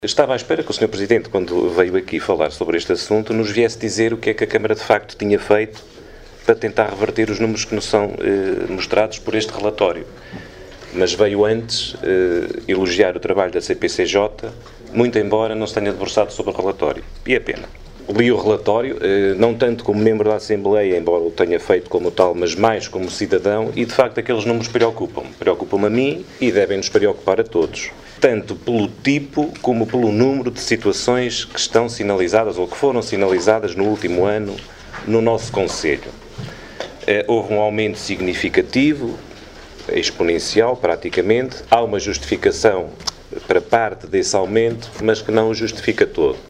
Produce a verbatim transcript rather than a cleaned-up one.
Estava à espera que o senhor Presidente, quando veio aqui falar sobre este assunto, nos viesse dizer o que é que a Câmara de facto tinha feito para tentar reverter os números que nos são eh, mostrados por este relatório. Mas veio antes eh, elogiar o trabalho da C P C J, muito embora não se tenha debruçado sobre o relatório. E é pena. Li o relatório, eh, não tanto como membro da Assembleia, embora o tenha feito como tal, mas mais como cidadão, e de facto aqueles números preocupam-me. Preocupam-me a mim e devem nos preocupar a todos. Tanto pelo tipo como pelo número de situações que estão sinalizadas ou que foram sinalizadas no último ano no nosso Conselho. Eh, houve um aumento significativo, exponencial praticamente, há uma justificação para parte desse aumento, mas que não o justifica todo.